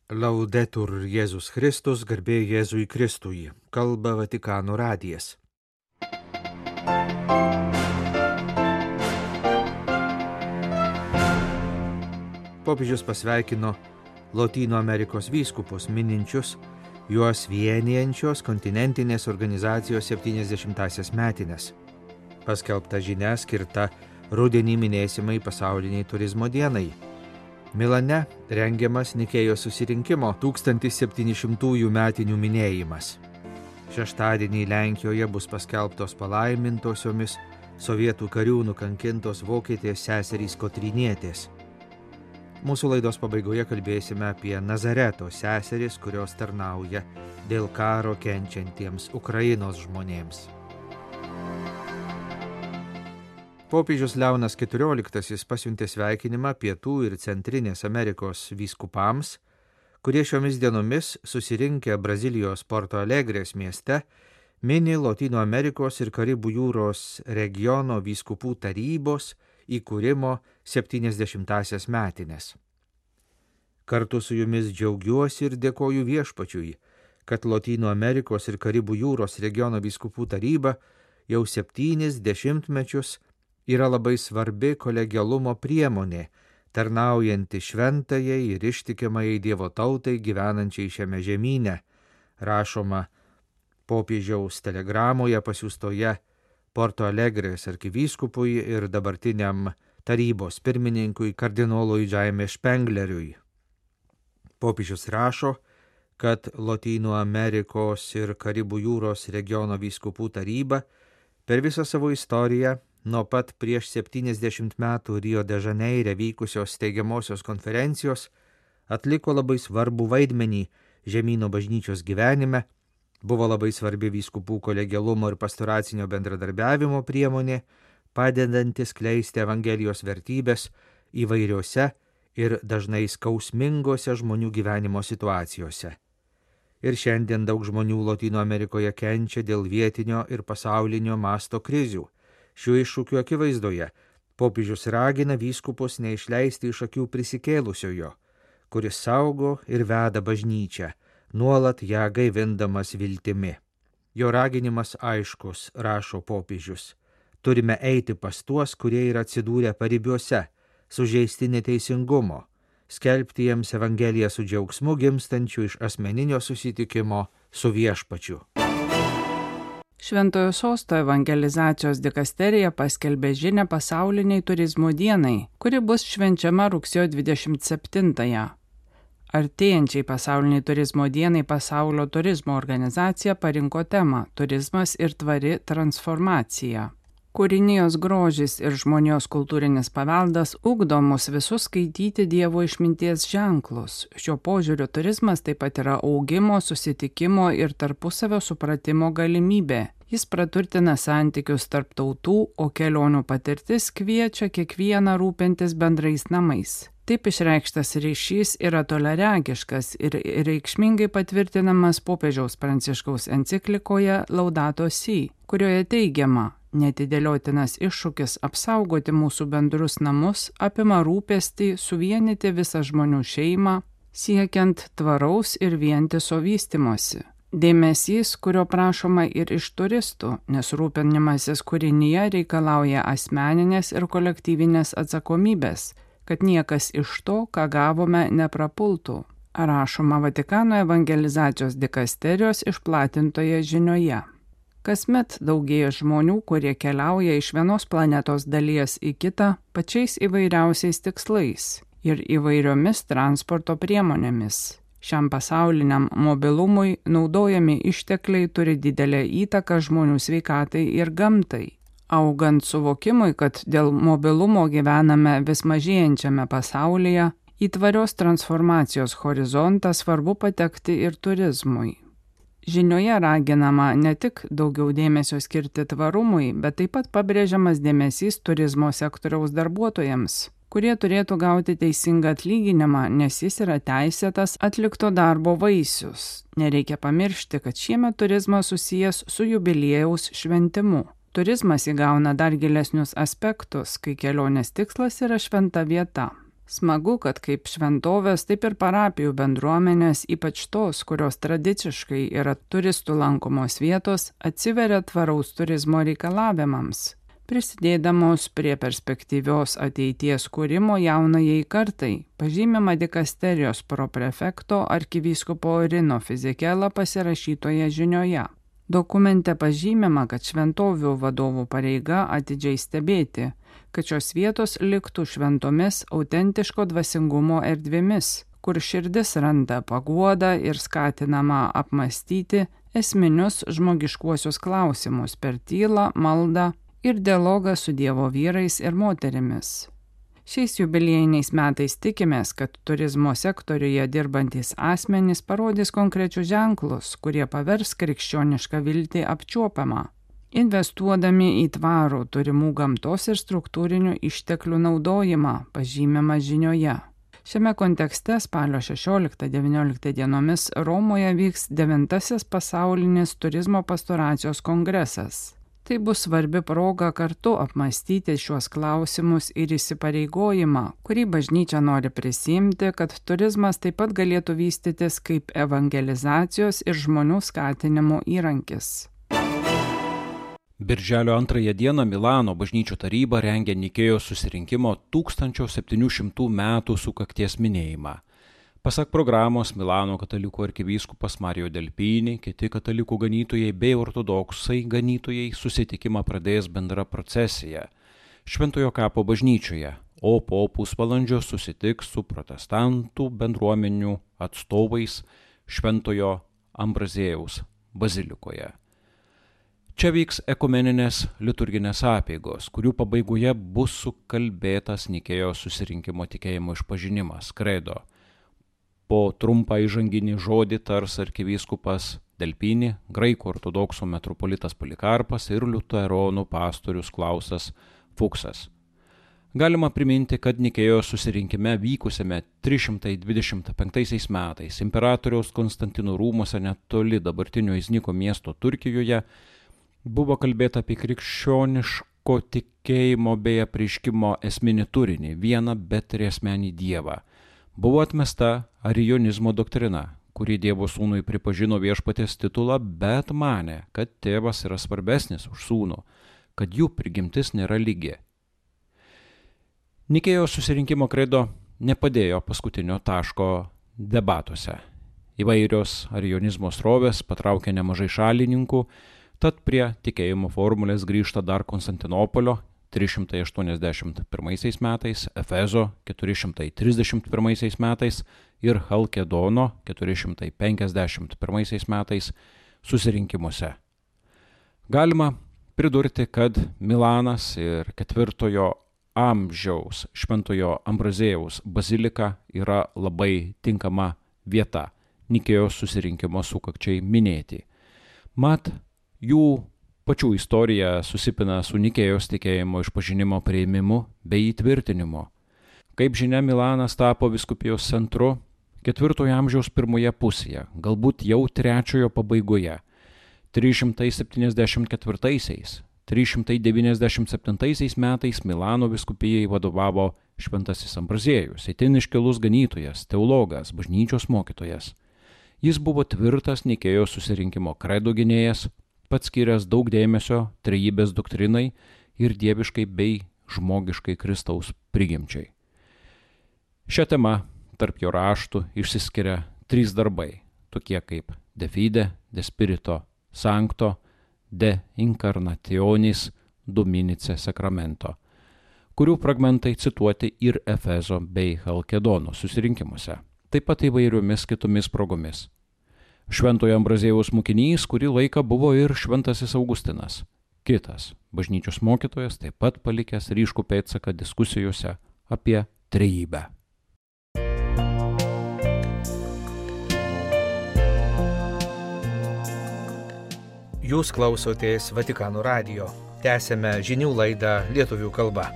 Laudetur Jėzus Kristus, garbė Jėzui Kristui, kalba Vatikano radijas. Popiežius pasveikino Lotynų Amerikos vyskupus, mininčius juos vienijančios kontinentinės organizacijos 70-asias metines. Paskelbta žinia skirta rudenį minėsimai pasauliniai turizmo dienai. Milane rengiamas Nikėjos susirinkimo 1700 metinių minėjimas. Šeštadienį Lenkijoje bus paskelbtos palaimintosiomis sovietų karių nukankintos vokietės seserys Kotrynietės. Mūsų laidos pabaigoje kalbėsime apie Nazareto seseris, kurios tarnauja dėl karo kenčiantiems Ukrainos žmonėms. Popiežius Leonas XIV pasiuntė sveikinimą Pietų ir Centrinės Amerikos vyskupams, kurie šiomis dienomis susirinkę Brazilijos Porto Alegrės mieste mini Lotynų Amerikos ir Karibų jūros regiono vyskupų tarybos įkūrimo 70-asias metines. Kartu su jumis džiaugiuosi ir dėkoju Viešpačiui, kad Lotynų Amerikos ir Karibų jūros regiono vyskupų taryba jau 70 metus yra labai svarbi kolegialumo priemonė, tarnaujanti šventajai ir ištikimai Dievo tautai gyvenančiai šiame žemyne, rašoma popiežiaus telegramoje pasiųstoje Porto Alegrės arkivyskupui ir dabartiniam tarybos pirmininkui kardinolui Jaime Špengleriui. Popiežius rašo, kad Lotynų Amerikos ir Karibų jūros regiono vyskupų taryba per visą savo istoriją nuo pat prieš 70 metų Rio de Žaneire vykusios steigiamosios konferencijos atliko labai svarbų vaidmenį žemyno bažnyčios gyvenime, buvo labai svarbi vyskupų kolegialumo ir pastoracinio bendradarbiavimo priemonė, padedanti skleisti Evangelijos vertybės įvairiose ir dažnai skausmingose žmonių gyvenimo situacijose. Ir šiandien daug žmonių Lotynų Amerikoje kenčia dėl vietinio ir pasaulinio masto krizių. Šių iššūkių akivaizdoje popiežius ragina vyskupus neišleisti iš akių prisikėlusiojo, kuris saugo ir veda bažnyčią, nuolat ją gaivindamas viltimi. Jo raginimas aiškus, rašo popiežius. Turime eiti pas tuos, kurie yra atsidūrę paribiuose, sužeisti neteisingumo, skelbti jiems Evangeliją su džiaugsmu gimstančiu iš asmeninio susitikimo su Viešpačiu. Šventojo Sosto evangelizacijos dikasterija paskelbė žinią pasauliniai turizmo dienai, kuri bus švenčiama rugsėjo 27-ąją. Artėjančiai pasauliniai turizmo dienai Pasaulio turizmo organizacija parinko temą Turizmas ir tvari transformacija. Kūrinijos grožis ir žmonijos kultūrinis paveldas ugdo mus visus skaityti Dievo išminties ženklus. Šiuo požiūriu turizmas taip pat yra augimo, susitikimo ir tarpusavio supratimo galimybė. Jis praturtina santykius tarp tautų, o kelionių patirtis kviečia kiekvieną rūpintis bendrais namais. Taip išreikštas ryšys yra toliaregiškas ir reikšmingai patvirtinamas popiežiaus Pranciškaus enciklikoje Laudato Si, kurioje teigiama: netidėliotinas iššūkis apsaugoti mūsų bendrus namus apima rūpestį suvienyti visą žmonių šeimą, siekiant tvaraus ir vientiso vystimosi. Dėmesys, kurio prašoma ir iš turistų, nes rūpinimasis kūrinyje reikalauja asmeninės ir kolektyvinės atsakomybės, kad niekas iš to, ką gavome, neprapultų, rašoma Vatikano evangelizacijos dikasterijos išplatintoje žinioje. Kasmet daugėja žmonių, kurie keliauja iš vienos planetos dalies į kitą pačiais įvairiausiais tikslais ir įvairiomis transporto priemonėmis. Šiam pasauliniam mobilumui naudojami ištekliai turi didelę įtaką žmonių sveikatai ir gamtai. Augant suvokimui, kad dėl mobilumo gyvename vis mažėjančiame pasaulyje, į tvarios transformacijos horizontą svarbu patekti ir turizmui. Žinioje raginama ne tik daugiau dėmesio skirti tvarumui, bet taip pat pabrėžiamas dėmesys turizmo sektoriaus darbuotojams, kurie turėtų gauti teisingą atlyginimą, nes jis yra teisėtas atlikto darbo vaisius. Nereikia pamiršti, kad šiemet turizmas susijęs su jubiliejaus šventimu. Turizmas įgauna dar gilesnius aspektus, kai kelionės tikslas yra šventa vieta. Smagu, kad kaip šventovės, taip ir parapijų bendruomenės, ypač tos, kurios tradiciškai yra turistų lankomos vietos, atsiveria tvaraus turizmo reikalavimams, prisidėdamos prie perspektyvios ateities kūrimo jaunajai kartai, pažymima dikasterijos proprefekto arkivyskupo Rino Fizikela pasirašytoje žinioje. Dokumente pažymima, kad šventovių vadovų pareiga atidžiai stebėti, kad šios vietos liktų šventomis autentiško dvasingumo erdvėmis, kur širdis randa paguodą ir skatinama apmastyti esminius žmogiškuosius klausimus per tylą, maldą ir dialogą su Dievo vyrais ir moterimis. Šiais jubiliejiniais metais tikimės, kad turizmo sektoriuje dirbantys asmenys parodys konkrečius ženklus, kurie pavers krikščionišką viltį apčiuopiamą, investuodami į tvarų turimų gamtos ir struktūrinių išteklių naudojimą, pažymima žinioje. Šiame kontekste spalio 16-19 dienomis Romoje vyks 9. pasaulinis turizmo pastoracijos kongresas. Tai bus svarbi proga kartu apmastyti šiuos klausimus ir įsipareigojimą, kurį bažnyčia nori prisiimti, kad turizmas taip pat galėtų vystytis kaip evangelizacijos ir žmonių skatinimo įrankis. Birželio 2 dieną Milano bažnyčių taryba rengia Nikėjos susirinkimo 1700 metų sukakties minėjimą. Pasak programos, Milano katalikų arkivyskupas Mario Delpini, kiti katalikų ganytojai bei ortodoksai ganytojai susitikimą pradės bendra procesija Šventojo kapo bažnyčioje, o po pusvalandžio susitiks su protestantų bendruomenių atstovais Šventojo Ambraziejaus bazilikoje. Čia vyks ekumeninės liturginės apeigos, kurių pabaigoje bus sukalbėtas Nikėjos susirinkimo tikėjimo išpažinimas, kredo. Po trumpą įžanginį žodį tars arkivyskupas Delpini, graikų ortodoksų metropolitas Polikarpas ir liuteronų pastorius Klausas Fuksas. Galima priminti, kad Nikėjos susirinkime vykusiame 325 metais imperatoriaus Konstantino rūmuose netoli dabartinio Izniko miesto Turkijoje buvo kalbėta apie krikščioniško tikėjimo bei apreiškimo esminį turinį, vieną betriasmenį Dievą. Buvo atmesta arijonizmo doktrina, kuri Dievo sūnui pripažino viešpaties titulą, bet manė, kad tėvas yra svarbesnis už sūnų, kad jų prigimtis nėra lygi. Nikėjos susirinkimo kredo nepadėjo paskutinio taško debatuose. Įvairios arijonizmo srovės patraukė nemažai šalininkų, tad prie tikėjimo formulės grįžta dar Konstantinopolio 381 metais, Efezo 431 metais ir Chalkedono 451 metais susirinkimuose. Galima pridurti, kad Milanas ir 4 amžiaus Šventojo Ambraziejaus bazilika yra labai tinkama vieta Nikėjos susirinkimo sukakčiai minėti. Mat, jų pačių istorija susipina su Nikėjos tikėjimo išpažinimo priėmimu bei įtvirtinimu. Kaip žinia, Milanas tapo vyskupijos centru 4 amžiaus pirmoje pusėje, galbūt jau 3 pabaigoje. 374-397 metais Milano vyskupijai vadovavo Šventasis Ambraziejus, itin iškilus ganytojas, teologas, bažnyčios mokytojas. Jis buvo tvirtas Nikėjos susirinkimo kredo gynėjas, pats skyręs daug dėmesio trejybės doktrinai ir dieviškai bei žmogiškai Kristaus prigimčiai. Šią temą tarp jo raštų išsiskiria 3 darbai, tokie kaip De Fide, De Spirito Sancto, De Incarnationis Dominice Sacramento, kurių fragmentai cituoti ir Efezo bei Chalkedono susirinkimuose, taip pat įvairiomis kitomis progomis. Šventojo Ambraziejaus mokinys kurį laiką buvo ir Šventasis Augustinas, kitas bažnyčios mokytojas, taip pat palikęs ryškų pėdsaką diskusijose apie trejybę. Jūs klausotės Vatikano radijo. Tęsėme žinių laidą lietuvių kalba.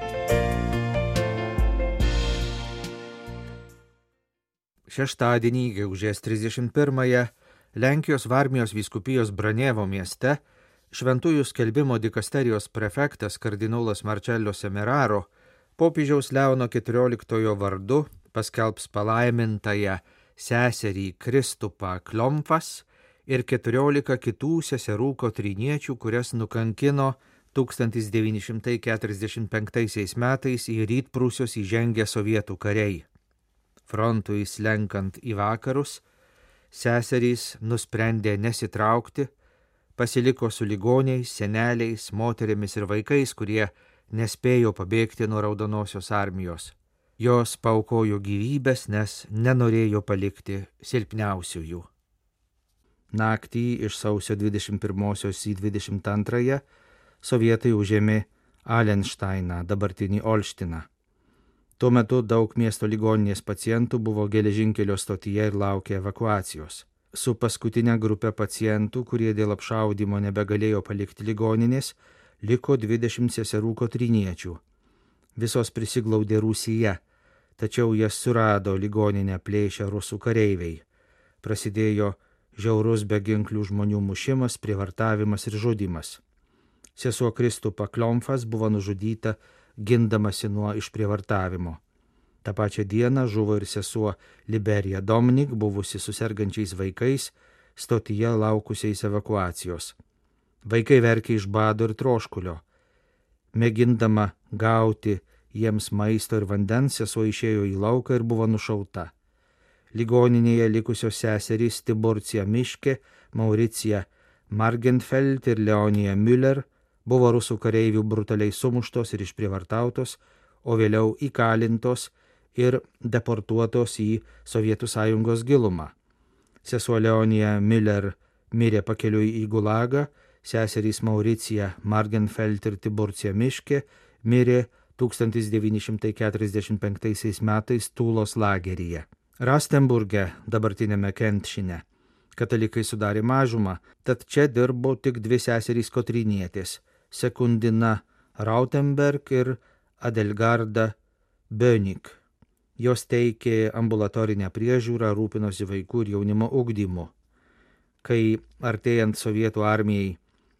Šeštadienį, gegužės 31-ąją, Lenkijos Varmijos vyskupijos Branievo mieste Šventųjų skelbimo dikasterijos prefektas kardinolas Marcello Semeraro Popiežiaus Leono XIV vardu paskelbs palaimintąją seserį Kristupą Kliomfas ir 14 kitų seserų kotryniečių, kurias nukankino 1945 metais į Rytprūsius įžengę sovietų kariai. Frontui slenkant į vakarus, seserys nusprendė nesitraukti, pasiliko su ligoniais, seneliais, moterimis ir vaikais, kurie nespėjo pabėgti nuo Raudonosios armijos. Jos paaukojo gyvybės, nes nenorėjo palikti silpniausiųjų. Naktį iš sausio 21 į 22 sovietai užėmė Alenšteiną, dabartinį Olštiną. Tuo metu daug miesto ligoninės pacientų buvo geležinkelio stotyje ir laukė evakuacijos. Su paskutinė grupė pacientų, kurie dėl apšaudymo nebegalėjo palikti ligoninės, liko 20 seserų kotryniečių. Visos prisiglaudė Rūsyje, tačiau jas surado ligoninę plėšę rusų kareiviai. Prasidėjo žiaurus beginklių žmonių mušimas, prievartavimas ir žudymas. Sesuo Kristupa Kliomfas buvo nužudyta gindamasi nuo išprievartavimo. Ta pačia diena žuvo ir sesuo Liberija Domnik, buvusi su sergančiais vaikais, stotyje laukusiais evakuacijos. Vaikai verkė iš bado ir troškulio. Mėgindama gauti jiems maisto ir vandens, sesuo išėjo į lauką ir buvo nušauta. Ligoninėje likusios seserys Tiburcija Miške, Mauricija Margenfeld ir Leonija Müller buvo rusų kareivių brutaliai sumuštos ir išprievartautos, o vėliau įkalintos ir deportuotos į Sovietų Sąjungos gilumą. Sesuo Leonija Müller mirė pakeliui į Gulagą, seserys Mauricija Margenfeld ir Tiburcija Miške mirė 1945 metais Tūlos lageryje. Rastenburge, dabartinėme Kentšine, katalikai sudarė mažumą, tad čia dirbo tik 2 seserys kotrynietės – Sekundina Rautenberg ir Adelgarda Bönig. Jos teikė ambulatorinę priežiūrą, rūpinosi vaikų ir jaunimo ugdymu. Kai artėjant sovietų armijai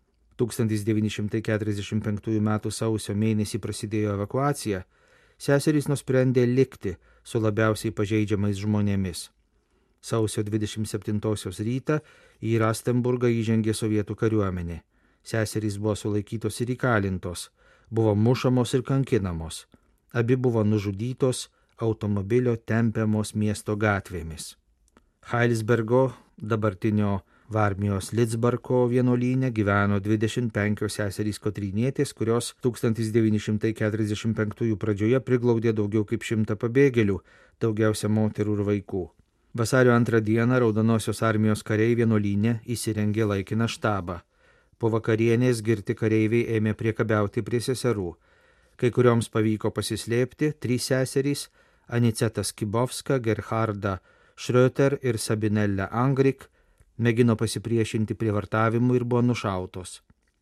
1945 m. sausio mėnesį prasidėjo evakuacija, seserys nusprendė likti su labiausiai pažeidžiamais žmonėmis. Sausio 27 rytą į Rastenburgą įžengė sovietų kariuomenė. Seserys buvo sulaikytos ir įkalintos, buvo mušamos ir kankinamos. Abi buvo nužudytos automobilio tempiamos miesto gatvėmis. Heilsbergo, dabartinio Varmijos Lidzbarko vienuolyne, gyveno 25 seserys kotrynietės, kurios 1945 pradžioje priglaudė daugiau kaip 100 pabėgėlių, daugiausia moterų ir vaikų. Vasario 2 dieną Raudonosios armijos kariai vienuolyne įsirengė laikiną štabą. Po vakarienės girti kareiviai ėmė priekabiauti prie seserų. Kai kurioms pavyko pasislėpti, 3 seserys – Aniceta Skibovska, Gerharda Schröter ir Sabinella Angrik – mėgino pasipriešinti prievartavimui ir buvo nušautos.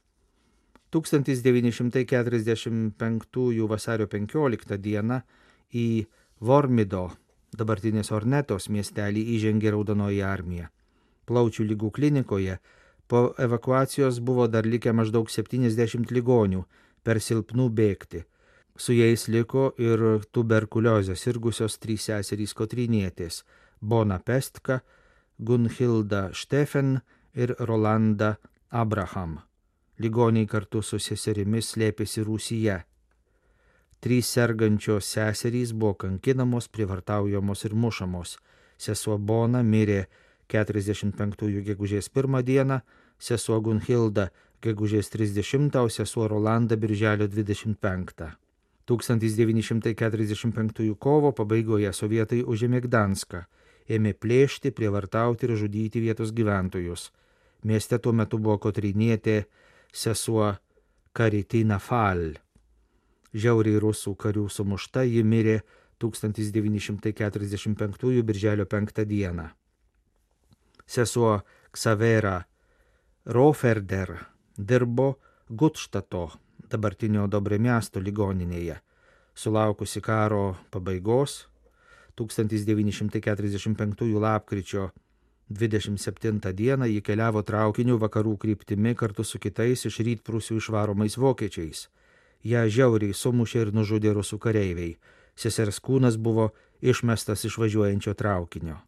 1945 vasario 15 dieną į Vormido, dabartinės Ornetos miestelį, įžengė Raudonoji armija. Plaučių ligų klinikoje po evakuacijos buvo dar likę maždaug 70 ligonių, per silpnų bėgti. Su jais liko ir tuberkuliozę sirgusios 3 seserys kotrynietės – Bona Pestka, Gunhilda Steffen ir Rolanda Abraham. Ligoniai kartu su seserimis slėpėsi Rūsyje. 3 sergančios seserys buvo kankinamos, prievartaujamos ir mušamos. Sesuo Bona mirė 45 gegužės 1 dieną, sesuo Gunhilda gegužės 30, o sesuo Rolanda birželio 25. 1945 kovo pabaigoje sovietai užėmė Gdanską, ėmė plėšti, prievartauti ir žudyti vietos gyventojus. Mieste tuo metu buvo kotrynietė sesuo Karitina Fal. Žiauriai rusų karių sumušta, ji mirė 1945 birželio 5 dieną. Sesuo Ksavera Roferder dirbo Gutštato, dabartinio Dobremiasto ligoninėje. Sulaukusi karo pabaigos, 1945 lapkričio 27 dieną ji keliavo traukiniu vakarų kryptimi kartu su kitais iš Rytprūsių išvaromais vokiečiais. Ją žiauriai sumušė ir nužudė rusų kareiviai. Sesers kūnas buvo išmestas iš važiuojančio traukinio.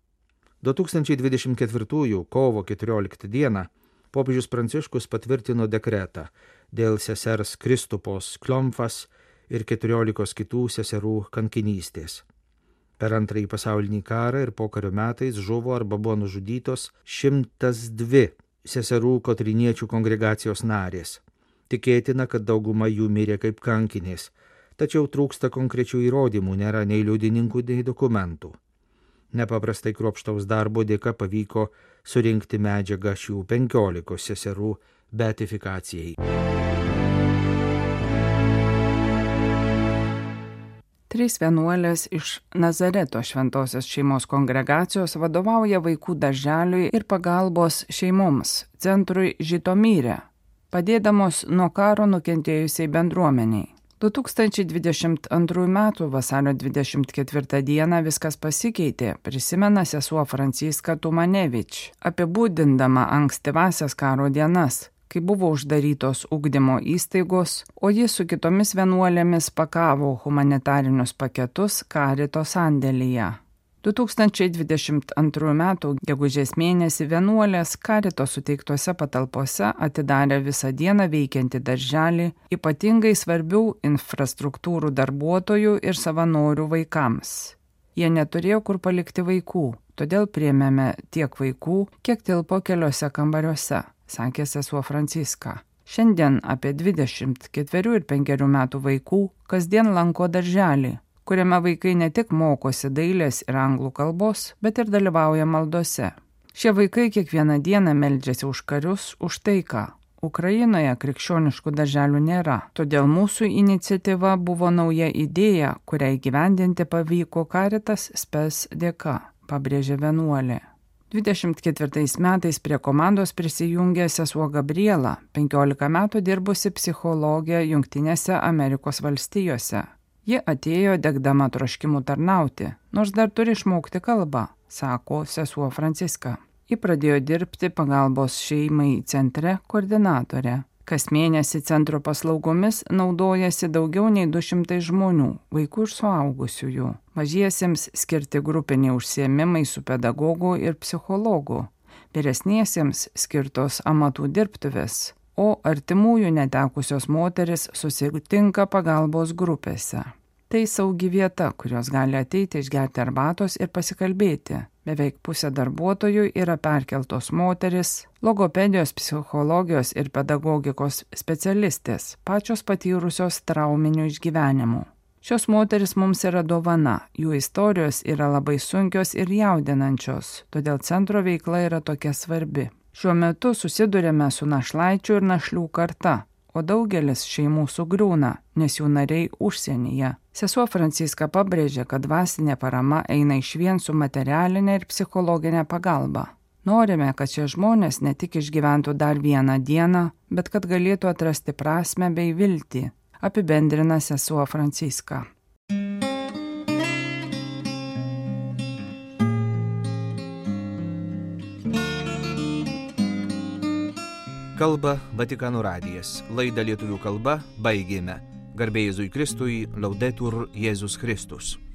2024 kovo 14 dieną popiežius Pranciškus patvirtino dekretą dėl sesers Kristupos Klomfas ir 14 kitų seserų kankinystės. Per Antrąjį pasaulinį karą ir pokario metais žuvo arba buvo nužudytos 102 seserų kotryniečių kongregacijos narės. Tikėtina, kad dauguma jų mirė kaip kankinės, tačiau trūksta konkrečių įrodymų, nėra nei liudininkų, nei dokumentų. Nepaprastai kruopštaus darbo dėka pavyko surinkti medžiagą šių 15 seserų beatifikacijai. Trys vienuolės iš Nazareto šventosios šeimos kongregacijos vadovauja vaikų darželiui ir pagalbos šeimoms centrui Žitomyre, padėdamos nuo karo nukentėjusiai bendruomeniai. 2022 m. vasario 24 d. viskas pasikeitė, prisimena sesuo Franciska Tumanevič, apibūdindama ankstyvasias karo dienas, kai buvo uždarytos ugdymo įstaigos, o ji su kitomis vienuolėmis pakavo humanitarinius paketus Karito sandėlyje. 2022 m. gegužės mėnesį vienuolės Karito suteiktose patalpose atidarė visą dieną veikiantį darželį ypatingai svarbių infrastruktūrų darbuotojų ir savanorių vaikams. Jie neturėjo kur palikti vaikų, todėl priėmėme tiek vaikų, kiek tilpo keliose kambariuose, sakė sesuo Franciska. Šiandien apie 24 ir 5 metų vaikų kasdien lanko darželį, kuriame vaikai ne tik mokosi dailės ir anglų kalbos, bet ir dalyvauja maldose. Šie vaikai kiekvieną dieną meldžiasi už karius, už taiką. Ukrainoje krikščioniškų darželių nėra, todėl mūsų iniciatyva buvo nauja idėja, kurią įgyvendinti pavyko Caritas Spes dėka, pabrėžė vienuolė. 24 metais prie komandos prisijungė sesuo Gabriela, 15 metų dirbusi psichologė Jungtinėse Amerikos valstijose. Ji atėjo degdama troškimų tarnauti, nors dar turi išmokti kalbą, sako sesuo Franciska. Ji pradėjo dirbti pagalbos šeimai centre koordinatore. Kas mėnesį centro paslaugomis naudojasi daugiau nei 200 žmonių, vaikų ir suaugusiųjų. Mažiesiems skirti grupiniai užsiėmimai su pedagogu ir psichologu, vyresniesiems skirtos amatų dirbtuvės, o artimųjų netekusios moteris susitinka pagalbos grupėse. Tai saugi vieta, kurios gali ateiti išgerti arbatos ir pasikalbėti. Beveik pusė darbuotojų yra perkeltos moteris, logopedijos, psichologijos ir pedagogikos specialistės, pačios patyrusios trauminių išgyvenimų. Šios moteris mums yra dovana, jų istorijos yra labai sunkios ir jaudinančios, todėl centro veikla yra tokia svarbi. Šiuo metu susidurėme su našlaičių ir našlių karta, o daugelis šeimų sugriūna, nes jų nariai užsienyje. Sesuo Franciska pabrėžė, kad dvasinė parama eina išvien su materialinė ir psichologinė pagalba. Norime, kad šie žmonės ne tik išgyventų dar vieną dieną, bet kad galėtų atrasti prasmę bei viltį, apibendrina sesuo Franciska. Kalba Vatikano radijas. Laidą lietuvių kalba baigėme. Garbė Jėzui Kristui, Laudetur Jėzus Kristus.